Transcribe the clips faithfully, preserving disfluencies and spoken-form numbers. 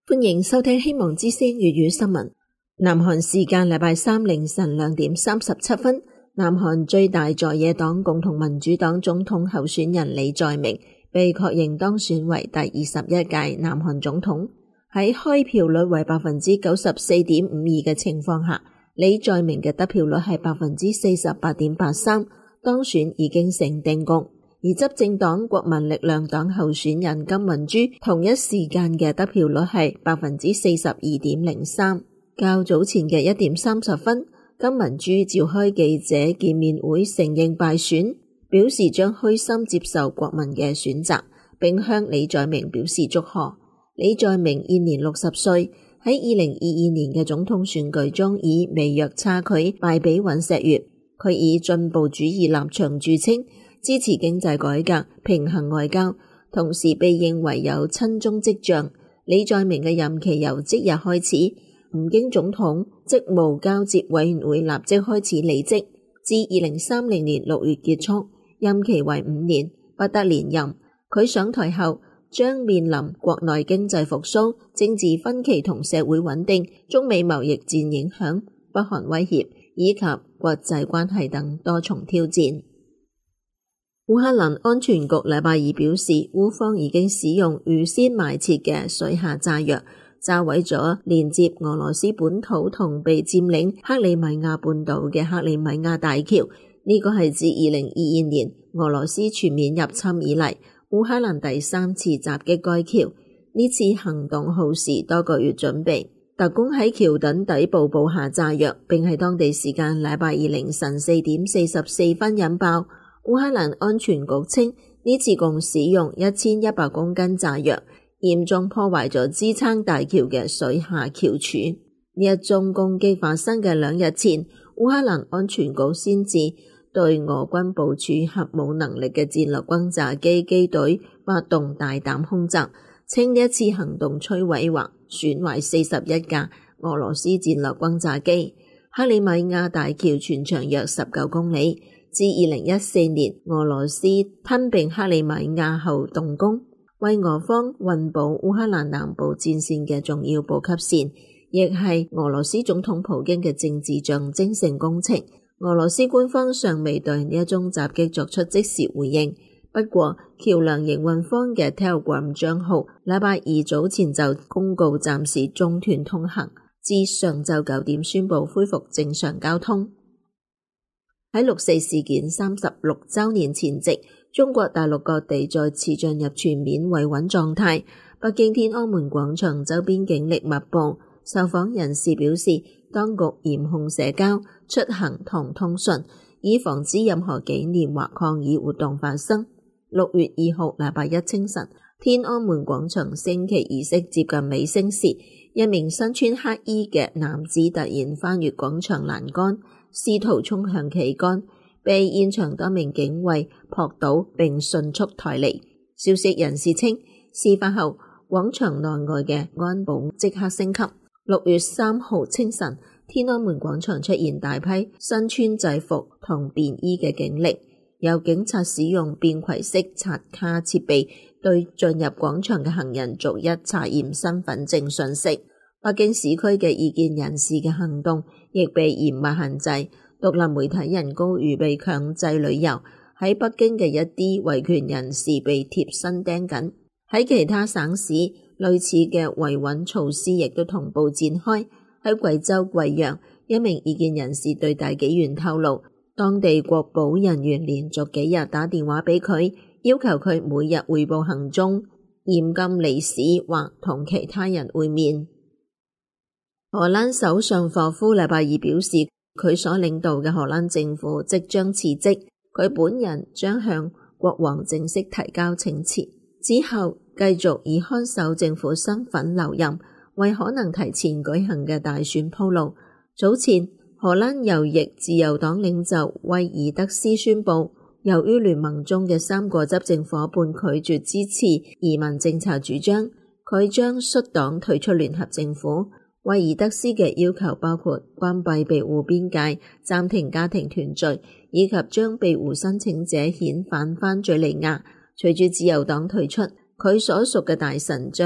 歡迎收聽希望之聲粵語新聞。南韓時間禮拜三凌晨兩點三十七分，南韓最大在野黨共同民主黨總統候選人李在明被確認當選為第二十一屆南韓總統。喺開票率為百分之九十四點五二嘅情況下，李在明嘅得票率係百分之四十八點八三，當選已經成定局。而執政黨國民力量黨候選人金文珠同一時間嘅得票率係百分之四十二點零三。較早前嘅一點三十分，金文珠召開記者見面會承認敗選，表示將虛心接受國民嘅選擇，並向李在明表示祝賀。李在明現年六十歲，喺二零二二年嘅總統選舉中以微弱差距敗俾尹錫悅。佢以進步主義立場著稱，支持經濟改革、平衡外交，同時被認為有親中跡象。李在明嘅任期由即日開始，唔經總統職務交接委員會立即開始履職，至二零三零年六月結束，任期為五年，不得連任。佢上台後將面臨國內經濟復甦、政治分歧同社會穩定、中美貿易戰影響、北韓威脅以及國際關係等多重挑戰。烏克蘭安全局禮拜二表示，烏方已經使用預先埋設嘅水下炸藥，炸毀咗連接俄羅斯本土同被佔領克里米亞半島嘅克里米亞大橋。呢個係自二零二二年俄羅斯全面入侵以嚟，烏克蘭第三次襲擊該橋。呢次行動耗時多個月準備，特工喺橋墩底部布下炸藥，並喺當地時間禮拜二凌晨四點四十四分引爆。烏克蘭安全局稱，呢次共使用一千一百公斤炸藥，嚴重破壞咗支撐大橋嘅水下橋柱。呢一宗攻擊發生嘅兩日前，烏克蘭安全局先至對俄軍部署核武能力嘅戰略轟炸機機隊發動大膽空襲，稱呢一次行動摧毀或損壞四十一架俄羅斯戰略轟炸機。克里米亞大橋全長約十九公里。自二零一四年俄羅斯吞併克里米亞後動工，為俄方運補烏克蘭南部戰線嘅重要補給線，亦係俄羅斯總統普京嘅政治象徵性工程。俄羅斯官方尚未對呢一宗襲擊作出即時回應，不過橋樑營運方嘅 Telegram 賬號禮拜二早前就公告暫時中斷通行，至上晝九點宣布恢復正常交通。喺六四事件三十六週年前夕，中國大陸各地再次進入全面維穩狀態。北京天安門廣場周邊警力密布，受訪人士表示，當局嚴控社交、出行同通訊，以防止任何紀念或抗議活動發生。六月二號禮拜一清晨，天安門廣場升旗儀式接近尾聲時，一名身穿黑衣嘅男子突然翻越廣場欄杆，試圖衝向旗杆，被現場多名警衛撲倒並迅速抬離。消息人士稱，事發後廣場內外嘅安保即刻升級。六月三號清晨，天安門廣場出現大批身穿制服同便衣嘅警力，有警察使用便攜式刷卡設備對進入廣場嘅行人逐一查驗身份證信息。北京市區嘅異見人士嘅行動亦被嚴密限制，獨立媒體人高瑜被強制旅遊，喺北京嘅一啲維權人士被貼身盯緊。喺其他省市，類似嘅維穩措施亦都同步展開。喺貴州貴陽，一名異見人士對大紀元透露，當地國保人員連續幾日打電話俾佢，要求佢每日匯報行蹤，嚴禁離市或同其他人會面。荷蘭首相霍夫禮拜二表示，佢所領導嘅荷蘭政府即將辭職，佢本人將向國王正式提交請辭，之後繼續以看守政府身份留任，為可能提前舉行嘅大選鋪路。早前，荷蘭右翼自由黨領袖威爾德斯宣布，由於聯盟中嘅三個執政夥伴拒絕支持移民政策主張，佢將率黨退出聯合政府。威爾德斯嘅要求包括關閉庇護邊界、暫停家庭團聚，以及將庇護申請者遣返返敘利亞。隨住自由黨退出，佢所屬嘅大臣將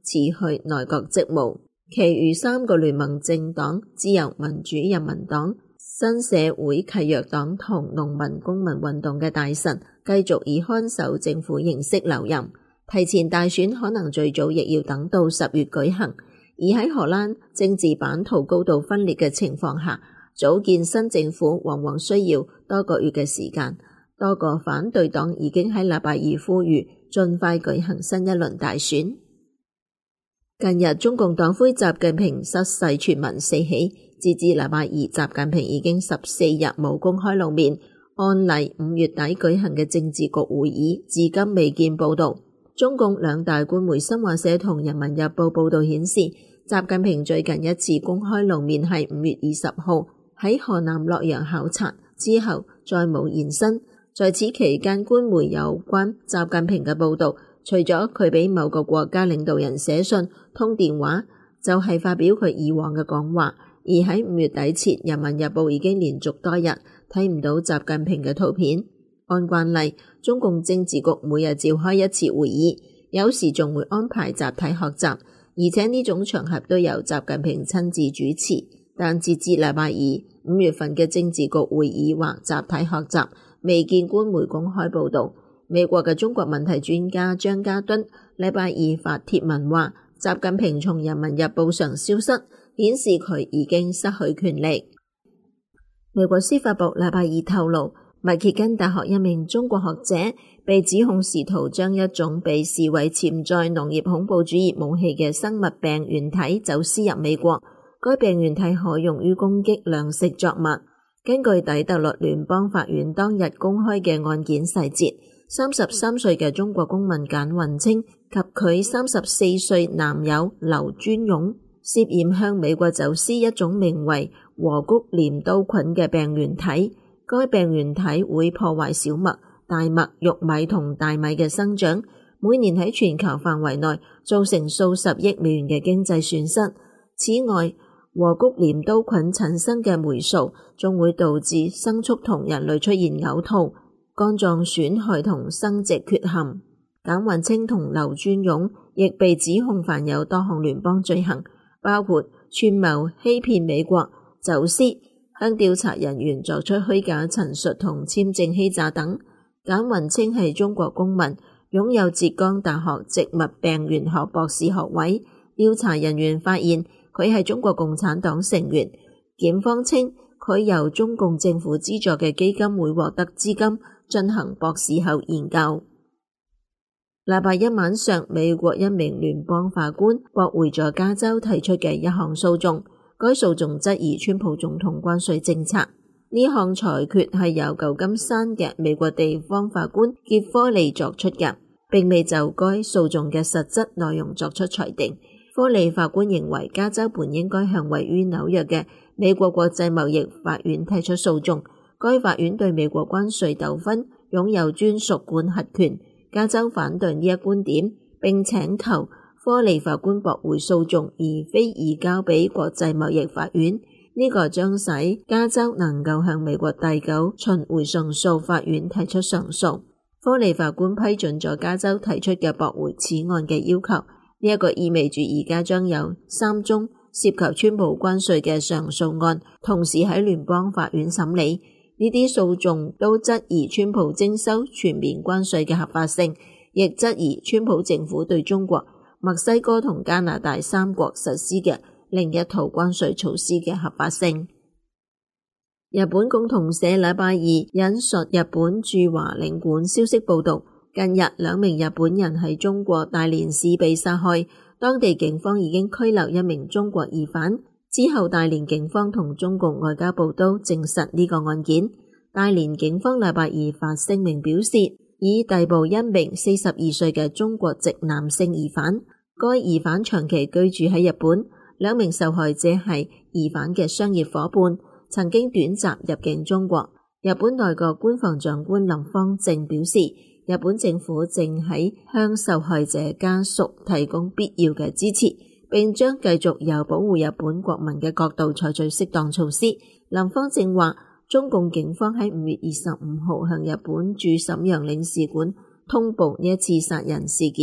辭去內閣職務。其餘三個聯盟政黨自由民主人民黨、新社會契約黨同農民公民運動嘅大臣繼續以看守政府形式留任。提前大選可能最早亦要等到十月舉行。而喺荷蘭政治版圖高度分裂嘅情況下，組建新政府往往需要多個月嘅時間。多個反對黨已經喺禮拜二呼籲盡快舉行新一輪大選。近日中共黨魁習近平失勢傳聞四起，截至禮拜二，習近平已經十四日冇公開露面。按例五月底舉行嘅政治局會議至今未見報道。中共兩大官媒新華社同人民日報報道顯示，習近平最近一次公開露面係五月二十號喺河南洛陽考察，之後再冇現身。在此期間，官媒有關習近平嘅報道，除咗佢俾某個國家領導人寫信、通電話，就係、是、發表佢以往嘅講話。而喺五月底前，人民日報已經連續多日睇唔到習近平嘅圖片。按慣例，中共政治局每日召開一次會議，有時仲會安排集體學習，而且呢種場合都由習近平親自主持。但截至禮拜二，五月份嘅政治局會議或集體學習未見官媒公開報道。美國嘅中國問題專家張家敦禮拜二發帖文話，習近平從人民日報上消失，顯示佢已經失去權力。美國司法部禮拜二透露，密歇根大學一名中國學者被指控試圖將一種被視為潛在農業恐怖主義武器嘅生物病原體走私入美國。該病原體可用於攻擊糧食作物。根據底特律聯邦法院當日公開嘅案件細節，三十三歲嘅中國公民簡運清及佢三十四歲男友劉尊勇涉嫌向美國走私一種名為禾谷鐮刀菌嘅病原體。該病原體會破壞小麥、大麥、玉米同大米嘅生長，每年喺全球範圍內造成數十億美元嘅經濟損失。此外，禾谷鐮刀菌產生嘅霉素仲會導致牲畜同人類出現嘔吐、肝臟損害同生殖缺陷。簡運清同劉尊勇亦被指控犯有多項聯邦罪行，包括串謀欺騙美國、走私、向調查人員作出虛假陳述同簽證欺詐等。簡運清係中國公民，擁有浙江大學植物病原學博士學位。調查人員發現佢係中國共產黨成員，檢方稱佢由中共政府資助嘅基金會獲得資金進行博士後研究。禮拜一晚上，美國一名聯邦法官駁回咗加州提出嘅一項訴訟，該訴訟質疑川普總統關稅政策。呢項裁決係由舊金山嘅美國地方法官傑科利作出嘅，並未就該訴訟嘅實質內容作出裁定。科利法官認為加州本應該向位於紐約嘅美國國際貿易法院提出訴訟，該法院對美國關稅糾紛擁有專屬管轄權。加州反對呢一觀點，並請求科利法官駁回訴訟，而非移交俾國際貿易法院。呢、這個將使加州能夠向美國第九巡迴上訴法院提出上訴。科利法官批准咗加州提出嘅駁回此案嘅要求。呢一個意味住而家將有三宗涉及川普關稅嘅上訴案，同時喺聯邦法院審理。呢啲訴訟都質疑川普徵收全面關稅嘅合法性，亦質疑川普政府對中國、墨西哥同加拿大三國實施嘅另一套關稅措施嘅合法性。日本共同社禮拜二引述日本駐華領館消息報道，近日兩名日本人喺中國大連市被殺害，當地警方已經拘留一名中國疑犯。之後大連警方同中國外交部都證實呢個案件。大連警方禮拜二發聲明表示，已逮捕一名四十二歲嘅中國籍男性疑犯，該疑犯長期居住喺日本，兩名受害者係疑犯嘅商業夥伴，曾經短暫入境中國。日本內閣官房長官林芳正表示，日本政府正喺向受害者家屬提供必要嘅支持，並將繼續由保護日本國民嘅角度採取適當措施。林芳正話，中共警方喺五月二十五號向日本駐瀋陽領事館通報呢一次殺人事件，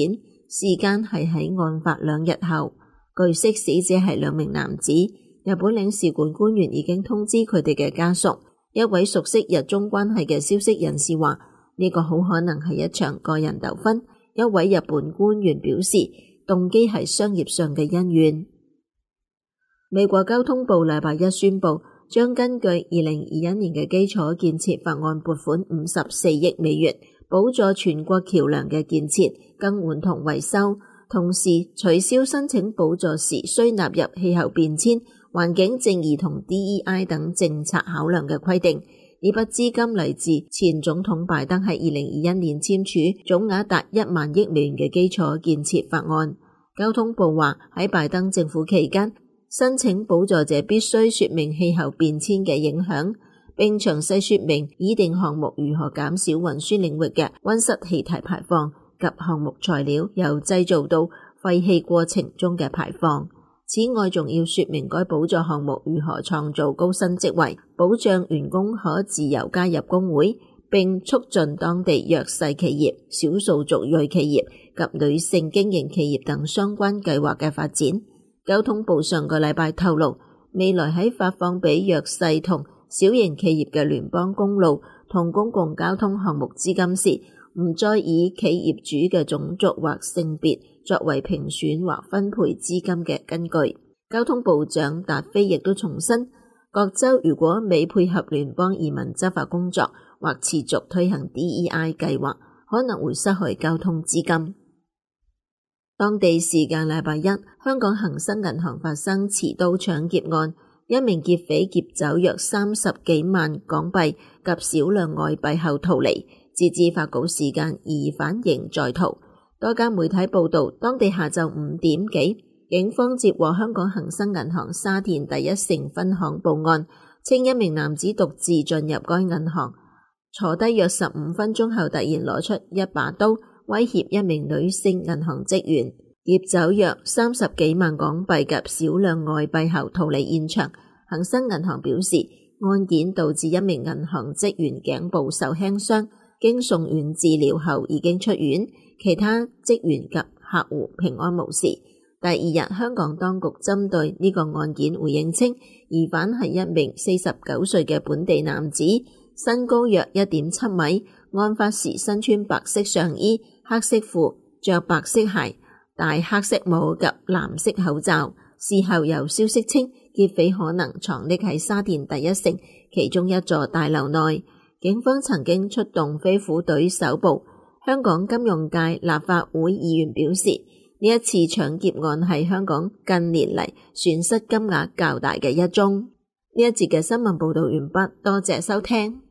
時間係喺案發兩日後。據悉，死者係兩名男子。日本領事館官員已經通知佢哋嘅家屬。一位熟悉日中關係嘅消息人士話，呢個好可能係一場個人糾紛。一位日本官員表示，動機係商業上嘅恩怨。美國交通部禮拜一宣布，將根據二零二一年嘅基礎建設法案撥款五十四億美元，補助全國橋樑嘅建設、更換同維修，同時取消申請補助時需納入氣候變遷、環境正義同 D E I 等政策考量嘅規定。呢筆資金嚟自前總統拜登喺二零二一年簽署總額達一萬億美元嘅基礎建設法案。交通部話，喺拜登政府期間，申請補助者必須說明氣候變遷嘅影響，並詳細說明擬定項目如何減少運輸領域嘅溫室氣體排放及項目材料由製造到廢棄過程中嘅排放。此外，仲要說明該補助項目如何創造高薪職位，保障員工可自由加入工會，並促進當地弱勢企業、少數族裔企業及女性經營企業等相關計劃嘅發展。交通部上個禮拜透露，未來喺發放俾弱勢同小型企業嘅聯邦公路同公共交通項目資金時，唔再以企業主嘅種族或性別作為評選或分配資金嘅根據。交通部長達菲亦都重申，各州如果未配合聯邦移民執法工作或持續推行 D E I 計劃，可能會失去交通資金。當地時間禮拜一，香港恒生銀行發生持刀搶劫案，一名劫匪劫走約三十幾萬港幣及少量外幣後逃離。截至發稿時間，疑犯仍在逃。多間媒體報道，當地下晝五點幾，警方接獲香港恒生銀行沙田第一城分行報案，稱一名男子獨自進入該銀行，坐低約十五分鐘後，突然攞出一把刀，威脅一名女性銀行職員，劫走約三十幾萬港幣及少量外幣後逃離現場。恒生銀行表示，案件導致一名銀行職員頸部受輕傷，經送院治療後已經出院，其他職員及客戶平安無事。第二日，香港當局針對呢個案件回應稱，疑犯係一名四十九歲嘅本地男子，身高約一點七米，案發時身穿白色上衣、黑色褲，着白色鞋，戴黑色帽及藍色口罩。事後有消息稱，劫匪可能藏匿喺沙田第一城其中一座大樓內。警方曾經出動飛虎隊搜捕。香港金融界立法會議員表示，呢一次搶劫案係香港近年嚟損失金額較大嘅一宗。呢一節嘅新聞報道完畢，多謝收聽。